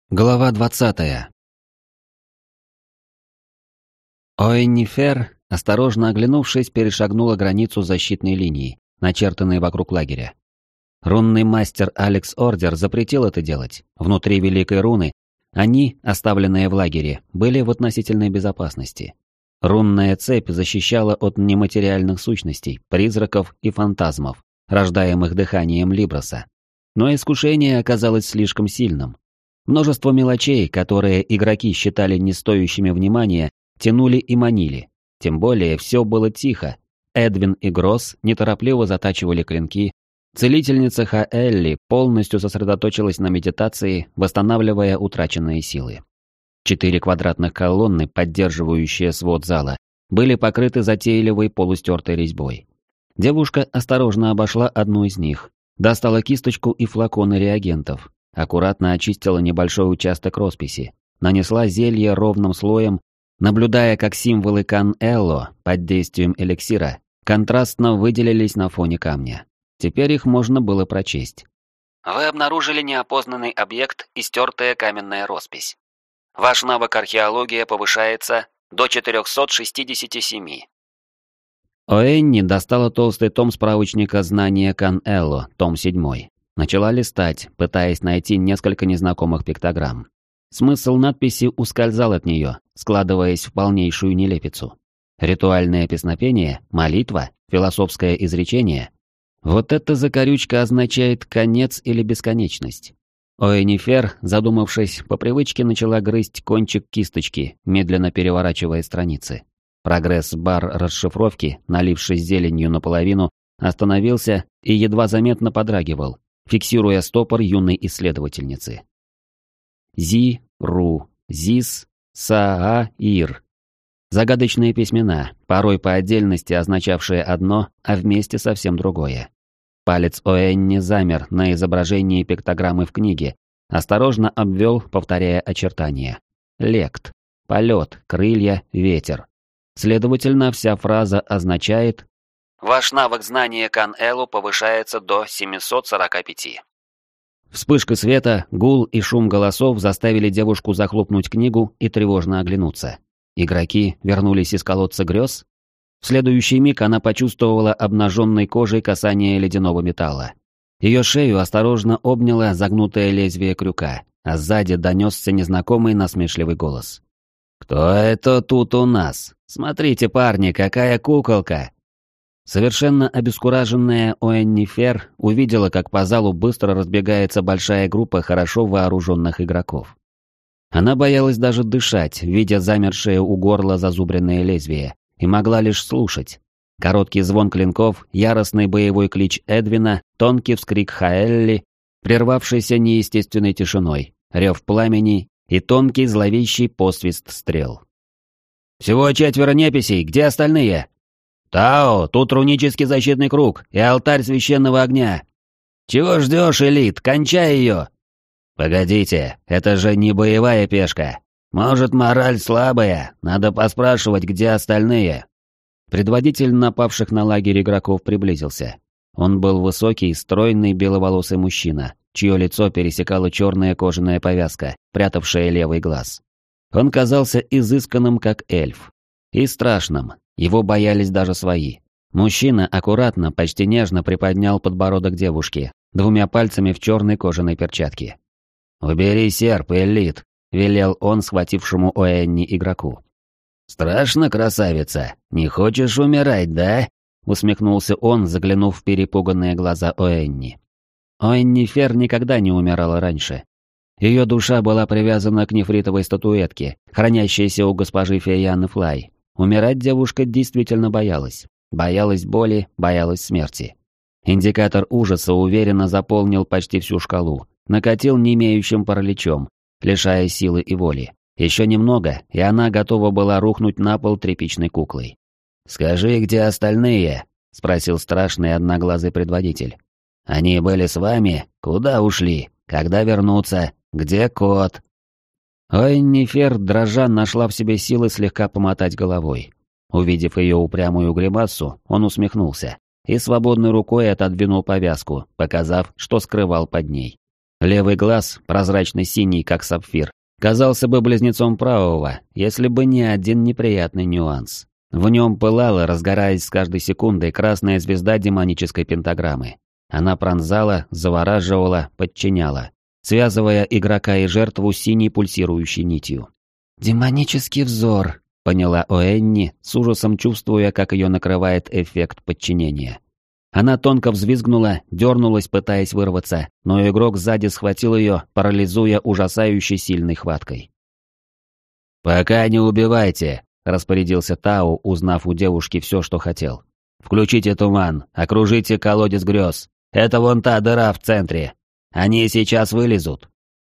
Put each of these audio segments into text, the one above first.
Глава 20. Оэннифер, осторожно оглянувшись, перешагнула границу защитной линии, начертанной вокруг лагеря. Рунный мастер Алекс Ордер запретил это делать. Внутри Великой Руны они, оставленные в лагере, были в относительной безопасности. Рунная цепь защищала от нематериальных сущностей, призраков и фантазмов, рождаемых дыханием Либроса. Но искушение оказалось слишком сильным. Множество мелочей, которые игроки считали не стоящими внимания, тянули и манили. Тем более все было тихо. Эдвин и Гросс неторопливо затачивали клинки. Целительница Хаэлли полностью сосредоточилась на медитации, восстанавливая утраченные силы. 4 квадратных колонны, поддерживающие свод зала, были покрыты затейливой полустертой резьбой. Девушка осторожно обошла одну из них, достала кисточку и флаконы реагентов. Аккуратно очистила небольшой участок росписи, нанесла зелье ровным слоем, наблюдая, как символы Кан-Элло под действием эликсира контрастно выделились на фоне камня. Теперь их можно было прочесть. Вы обнаружили неопознанный объект и стертая каменная роспись. Ваш навык археология повышается до 467. Оэнни достала толстый том справочника знания Кан-Элло, том 7. Начала листать, пытаясь найти несколько незнакомых пиктограмм. Смысл надписи ускользал от нее, складываясь в полнейшую нелепицу. Ритуальное песнопение, молитва, философское изречение. Вот эта закорючка означает конец или бесконечность. Оэннифер, задумавшись, по привычке начала грызть кончик кисточки, медленно переворачивая страницы. Прогресс-бар расшифровки, налившись зеленью наполовину, остановился и едва заметно подрагивал, фиксируя стопор юной исследовательницы. Зи-Ру, Зис, Са-А-Ир. Загадочные письмена, порой по отдельности означавшие одно, а вместе совсем другое. Палец Оэнни замер на изображении пиктограммы в книге, осторожно обвел, повторяя очертания. Лект, полет, крылья, ветер. Следовательно, вся фраза означает: «Ваш навык знания Кан-Эллу повышается до 745». Вспышка света, гул и шум голосов заставили девушку захлопнуть книгу и тревожно оглянуться. Игроки вернулись из колодца грез? В следующий миг она почувствовала обнаженной кожей касание ледяного металла. Ее шею осторожно обняло загнутое лезвие крюка, а сзади донесся незнакомый насмешливый голос. «Кто это тут у нас? Смотрите, парни, какая куколка!» Совершенно обескураженная Оэннифер увидела, как по залу быстро разбегается большая группа хорошо вооруженных игроков. Она боялась даже дышать, видя замершее у горла зазубренное лезвие, и могла лишь слушать. Короткий звон клинков, яростный боевой клич Эдвина, тонкий вскрик Хаэлли, прервавшийся неестественной тишиной, рев пламени и тонкий зловещий посвист стрел. «Всего 4 неписей, где остальные?» «Тао, тут рунический защитный круг и алтарь священного огня. Чего ждешь, элит? Кончай ее!» «Погодите, это же не боевая пешка. Может, мораль слабая, надо поспрашивать, где остальные». Предводитель напавших на лагерь игроков приблизился. Он был высокий, стройный, беловолосый мужчина, чье лицо пересекала черная кожаная повязка, прятавшая левый глаз. Он казался изысканным, как эльф, и страшным. Его боялись даже свои. Мужчина аккуратно, почти нежно приподнял подбородок девушки, 2 пальцами в черной кожаной перчатке. «Убери серп, элит», — велел он схватившему Оэнни игроку. «Страшно, красавица? Не хочешь умирать, да?» — усмехнулся он, заглянув в перепуганные глаза Оэнни. Оэннифер никогда не умирала раньше. Ее душа была привязана к нефритовой статуэтке, хранящейся у госпожи Фейяны Флай. Умирать девушка действительно боялась. Боялась боли, боялась смерти. Индикатор ужаса уверенно заполнил почти всю шкалу, накатил не имеющим параличом, лишая силы и воли. Еще немного, и она готова была рухнуть на пол тряпичной куклой. «Скажи, где остальные?» — спросил страшный одноглазый предводитель. «Они были с вами? Куда ушли? Когда вернутся? Где кот?» Оэннифер, дрожа, нашла в себе силы слегка помотать головой. Увидев ее упрямую гримасу, он усмехнулся и свободной рукой отодвинул повязку, показав, что скрывал под ней. Левый глаз, прозрачно-синий, как сапфир, казался бы близнецом правого, если бы не один неприятный нюанс. В нем пылала, разгораясь с каждой секундой, красная звезда демонической пентаграммы. Она пронзала, завораживала, подчиняла, связывая игрока и жертву синей пульсирующей нитью. «Демонический взор», — поняла Оэнни, с ужасом чувствуя, как ее накрывает эффект подчинения. Она тонко взвизгнула, дернулась, пытаясь вырваться, но игрок сзади схватил ее, парализуя ужасающей сильной хваткой. «Пока не убивайте», — распорядился Тау, узнав у девушки все, что хотел. «Включите туман, окружите колодец грез. Это вон та дыра в центре. Они сейчас вылезут».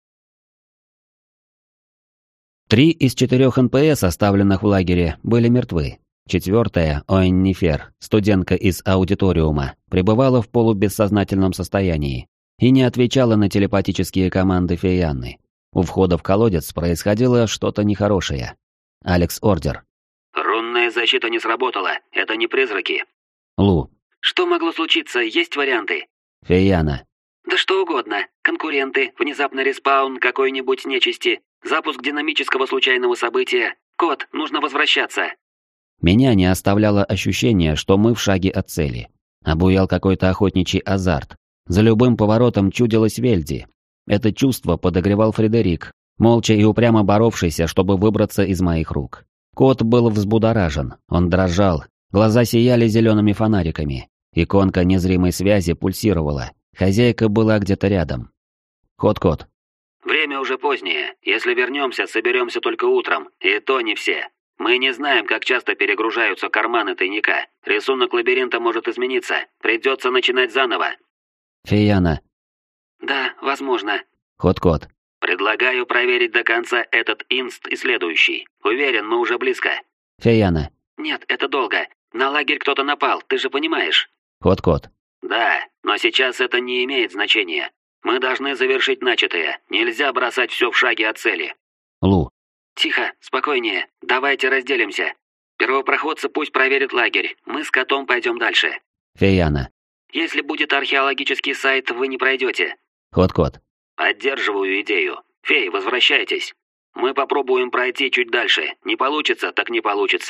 3 из 4 НПС, оставленных в лагере, были мертвы. 4-я, Оэнни Фер, студентка из аудиториума, пребывала в полубессознательном состоянии и не отвечала на телепатические команды Фейянны. У входа в колодец происходило что-то нехорошее. Алекс Ордер. «Рунная защита не сработала, это не призраки». Лу. «Что могло случиться, есть варианты?» Фейяна. «Да что угодно. Конкуренты, внезапный респаун какой-нибудь нечисти, запуск динамического случайного события. Кот, нужно возвращаться». Меня не оставляло ощущение, что мы в шаге от цели. Обуял какой-то охотничий азарт. За любым поворотом чудилось Вельди. Это чувство подогревал Фредерик, молча и упрямо боровшийся, чтобы выбраться из моих рук. Кот был взбудоражен, он дрожал, глаза сияли зелеными фонариками. Иконка незримой связи пульсировала. Хозяйка была где-то рядом. Ход-кот. «Время уже позднее. Если вернемся, соберемся только утром. И то не все. Мы не знаем, как часто перегружаются карманы тайника. Рисунок лабиринта может измениться. Придется начинать заново». Фейяна. «Да, возможно». Ход-кот. «Предлагаю проверить до конца этот инст и следующий. Уверен, мы уже близко». Фейяна. «Нет, это долго. На лагерь кто-то напал, ты же понимаешь». Ход-кот. «Да, но сейчас это не имеет значения. Мы должны завершить начатое. Нельзя бросать все в шаге от цели». Лу. «Тихо, спокойнее. Давайте разделимся. Первопроходцы пусть проверят лагерь. Мы с котом пойдем дальше». Фейяна. «Если будет археологический сайт, вы не пройдете». Ход-кот. «Поддерживаю идею. Фей, возвращайтесь. Мы попробуем пройти чуть дальше. Не получится, так не получится».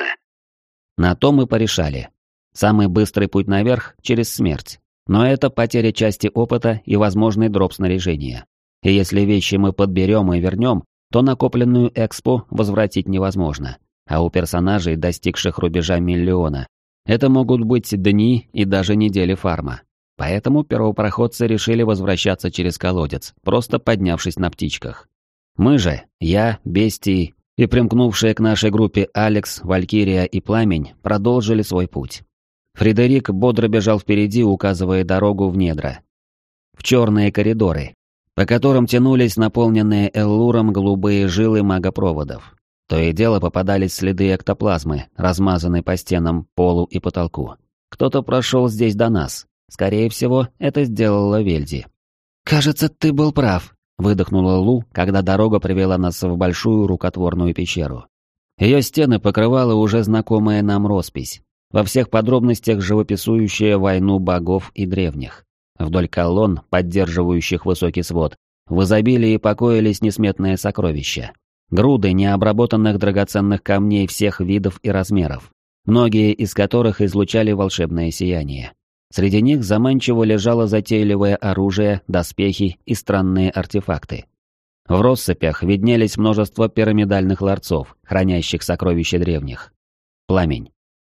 На то мы порешали. Самый быстрый путь наверх через смерть. Но это потеря части опыта и возможный дроп снаряжения. И если вещи мы подберем и вернем, то накопленную экспо возвратить невозможно. А у персонажей, достигших рубежа миллиона, это могут быть дни и даже недели фарма. Поэтому первопроходцы решили возвращаться через колодец, просто поднявшись на птичках. Мы же, я, Бестий и примкнувшие к нашей группе Алекс, Валькирия и Пламень продолжили свой путь. Фредерик бодро бежал впереди, указывая дорогу в недра. В черные коридоры, по которым тянулись наполненные эллуром голубые жилы магопроводов. То и дело попадались следы эктоплазмы, размазанной по стенам, полу и потолку. Кто-то прошел здесь до нас. Скорее всего, это сделала Вельди. «Кажется, ты был прав», — выдохнула Лу, когда дорога привела нас в большую рукотворную пещеру. Ее стены покрывала уже знакомая нам роспись, во всех подробностях живописующая войну богов и древних. Вдоль колонн, поддерживающих высокий свод, в изобилии покоились несметные сокровища. Груды необработанных драгоценных камней всех видов и размеров, многие из которых излучали волшебное сияние. Среди них заманчиво лежало затейливое оружие, доспехи и странные артефакты. В россыпях виднелись множество пирамидальных ларцов, хранящих сокровища древних. Пламень.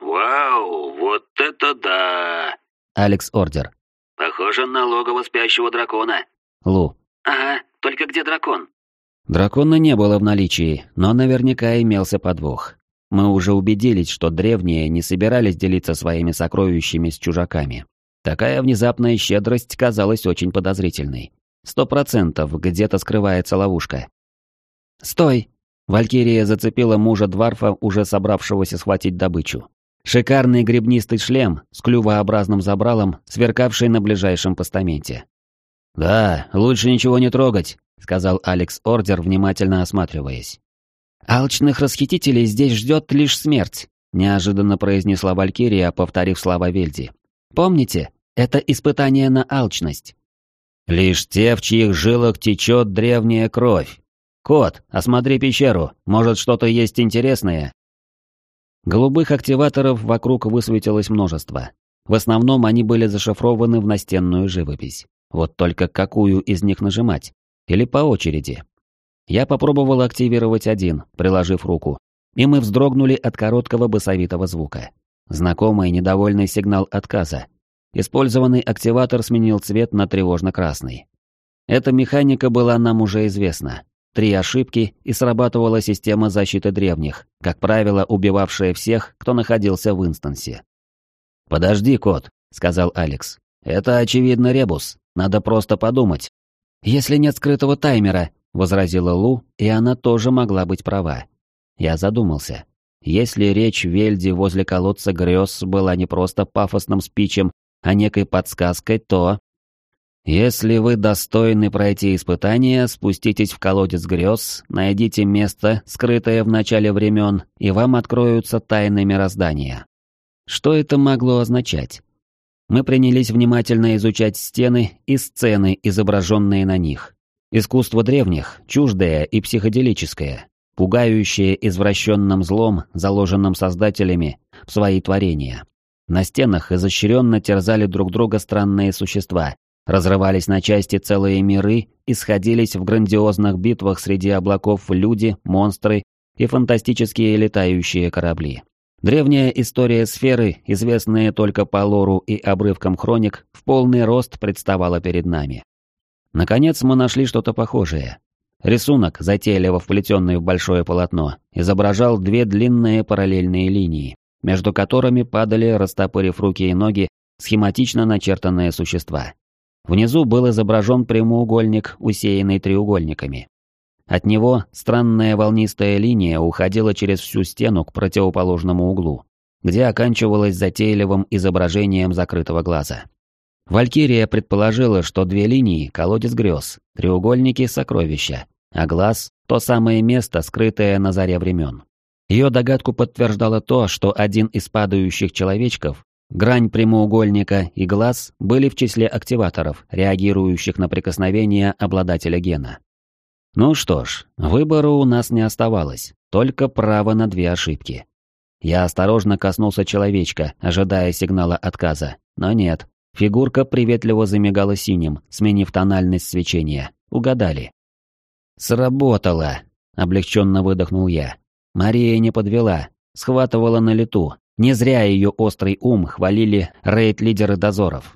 «Вау, вот это да!» Алекс Ордер. «Похоже на логово спящего дракона». Лу. «Ага, только где дракон?» Дракона не было в наличии, но наверняка имелся подвох. Мы уже убедились, что древние не собирались делиться своими сокровищами с чужаками. Такая внезапная щедрость казалась очень подозрительной. 100% где-то скрывается ловушка. «Стой!» Валькирия зацепила мужа Дварфа, уже собравшегося схватить добычу. Шикарный гребнистый шлем с клювообразным забралом, сверкавший на ближайшем постаменте. «Да, лучше ничего не трогать», — сказал Алекс Ордер, внимательно осматриваясь. «Алчных расхитителей здесь ждет лишь смерть», — неожиданно произнесла Валькирия, повторив слова Вельди. «Помните, это испытание на алчность». Лишь те, в чьих жилах течет древняя кровь. Кот, осмотри пещеру, может, что-то есть интересное. Голубых активаторов вокруг высветилось множество. В основном они были зашифрованы в настенную живопись. Вот только какую из них нажимать? Или по очереди? Я попробовал активировать один, приложив руку, и мы вздрогнули от короткого басовитого звука. Знакомый недовольный сигнал отказа. Использованный активатор сменил цвет на тревожно-красный. Эта механика была нам уже известна. 3 ошибки, и срабатывала система защиты древних, как правило, убивавшая всех, кто находился в инстансе. «Подожди, кот», — сказал Алекс. «Это, очевидно, ребус. Надо просто подумать». «Если нет скрытого таймера», — возразила Лу, и она тоже могла быть права. Я задумался. Если речь Вельди возле колодца грез была не просто пафосным спичем, а некой подсказкой, то... Если вы достойны пройти испытание, спуститесь в колодец грез, найдите место, скрытое в начале времен, и вам откроются тайны мироздания. Что это могло означать? Мы принялись внимательно изучать стены и сцены, изображенные на них. Искусство древних, чуждое и психоделическое, пугающее извращенным злом, заложенным создателями в свои творения. На стенах изощренно терзали друг друга странные существа, разрывались на части целые миры и сходились в грандиозных битвах среди облаков люди, монстры и фантастические летающие корабли. Древняя история сферы, известная только по лору и обрывкам хроник, в полный рост представала перед нами. Наконец мы нашли что-то похожее. Рисунок, затейливо вплетенный в большое полотно, изображал 2 длинные параллельные линии, между которыми падали, растопырив руки и ноги, схематично начертанные существа. Внизу был изображен прямоугольник, усеянный треугольниками. От него странная волнистая линия уходила через всю стену к противоположному углу, где оканчивалась затейливым изображением закрытого глаза. Валькирия предположила, что 2 линии – колодец грез, треугольники – сокровища, а глаз – то самое место, скрытое на заре времен. Ее догадку подтверждало то, что один из падающих человечков, грань прямоугольника и глаз были в числе активаторов, реагирующих на прикосновение обладателя гена. Ну что ж, выбора у нас не оставалось, только право на 2 ошибки. Я осторожно коснулся человечка, ожидая сигнала отказа, но нет. Фигурка приветливо замигала синим, сменив тональность свечения. Угадали. «Сработало!» — облегченно выдохнул я. Мария не подвела, схватывала на лету. Не зря ее острый ум хвалили рейд-лидеры дозоров.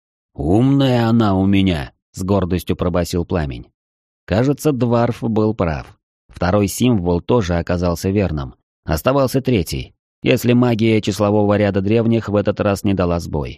«Умная она у меня!» — с гордостью пробасил Пламень. Кажется, Дварф был прав. 2-й символ тоже оказался верным. Оставался 3-й, если магия числового ряда древних в этот раз не дала сбой.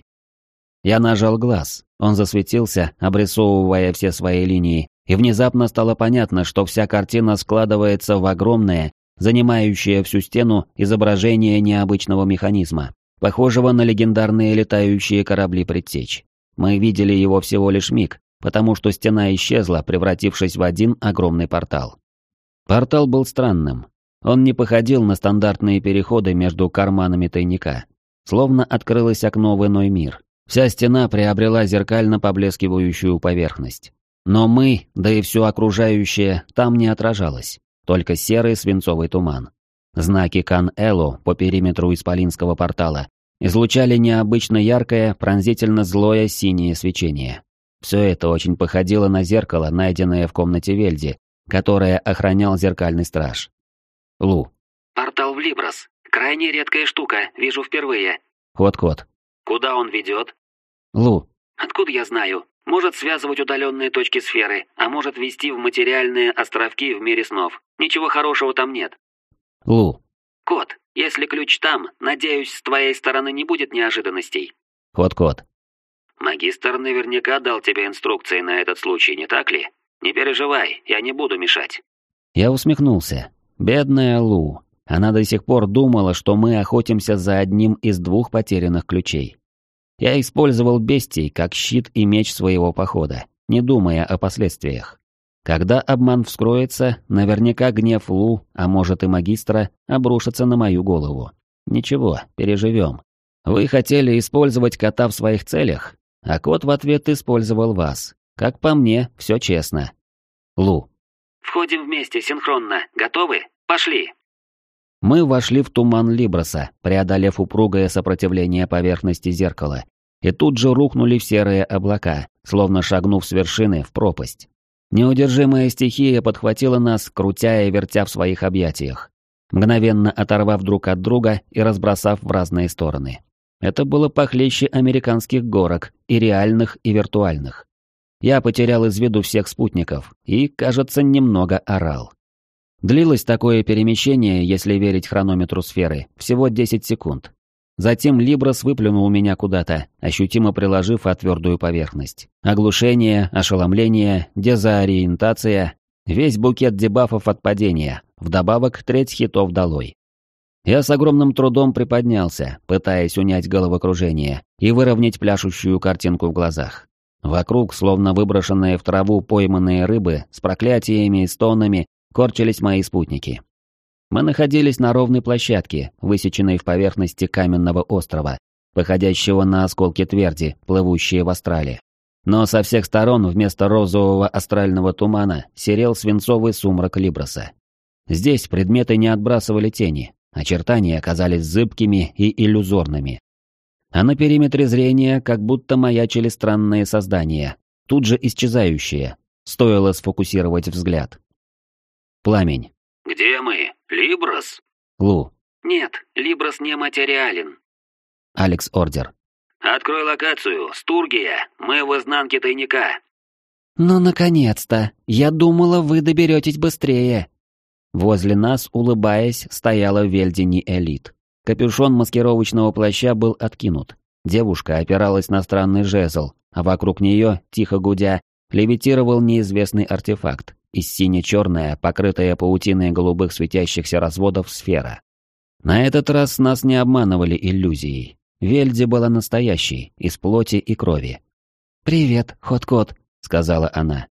Я нажал глаз, он засветился, обрисовывая все свои линии, и внезапно стало понятно, что вся картина складывается в огромное, занимающее всю стену, изображение необычного механизма, похожего на легендарные летающие корабли предтеч. Мы видели его всего лишь миг, потому что стена исчезла, превратившись в один огромный портал. Портал был странным. Он не походил на стандартные переходы между карманами тайника. Словно открылось окно в иной мир. Вся стена приобрела зеркально поблескивающую поверхность. Но мы, да и все окружающее, там не отражалось. Только серый свинцовый туман. Знаки Кан-Элу по периметру исполинского портала излучали необычно яркое, пронзительно злое синее свечение. Все это очень походило на зеркало, найденное в комнате Вельди, которое охранял зеркальный страж. Лу. «Портал в Либрос. Крайне редкая штука, вижу впервые». Ход-ход. «Куда он ведет?» Лу. «Откуда я знаю? Может связывать удаленные точки сферы, а может вести в материальные островки в мире снов. Ничего хорошего там нет». Лу. «Кот, если ключ там, надеюсь, с твоей стороны не будет неожиданностей». Ход-ход. «Магистр наверняка дал тебе инструкции на этот случай, не так ли? Не переживай, я не буду мешать». Я усмехнулся. Бедная Лу. Она до сих пор думала, что мы охотимся за одним из 2 потерянных ключей. Я использовал бестий как щит и меч своего похода, не думая о последствиях. Когда обман вскроется, наверняка гнев Лу, а может и магистра, обрушится на мою голову. Ничего, переживем. Вы хотели использовать кота в своих целях, а кот в ответ использовал вас. Как по мне, все честно. Лу. Входим вместе, синхронно. Готовы? Пошли. Мы вошли в туман Либроса, преодолев упругое сопротивление поверхности зеркала, и тут же рухнули в серые облака, словно шагнув с вершины в пропасть. Неудержимая стихия подхватила нас, крутя и вертя в своих объятиях, мгновенно оторвав друг от друга и разбросав в разные стороны. Это было похлеще американских горок, и реальных, и виртуальных. Я потерял из виду всех спутников и, кажется, немного орал. Длилось такое перемещение, если верить хронометру сферы, всего 10 секунд. Затем Либрос выплюнул меня куда-то, ощутимо приложив о твердую поверхность. Оглушение, ошеломление, дезориентация, весь букет дебафов от падения, вдобавок треть хитов долой. Я с огромным трудом приподнялся, пытаясь унять головокружение и выровнять пляшущую картинку в глазах. Вокруг, словно выброшенные в траву пойманные рыбы, с проклятиями и стонами, корчились мои спутники. Мы находились на ровной площадке, высеченной в поверхности каменного острова, походящего на осколки тверди, плывущие в астрале. Но со всех сторон вместо розового астрального тумана серел свинцовый сумрак Либроса. Здесь предметы не отбрасывали тени, очертания оказались зыбкими и иллюзорными. А на периметре зрения как будто маячили странные создания, тут же исчезающие, стоило сфокусировать взгляд. Пламень. Где мы? Либрос? Лу. Нет, Либрос не материален. Алекс Ордер. Открой локацию, Стургия, мы в изнанке тайника. Ну, наконец-то! Я думала, вы доберетесь быстрее. Возле нас, улыбаясь, стояла Вельдини Элит. Капюшон маскировочного плаща был откинут. Девушка опиралась на странный жезл, а вокруг нее, тихо гудя, левитировал неизвестный артефакт, из сине-черная, покрытая паутиной голубых светящихся разводов сфера. На этот раз нас не обманывали иллюзией. Вельди была настоящей, из плоти и крови. «Привет, Хот-Кот», — сказала она.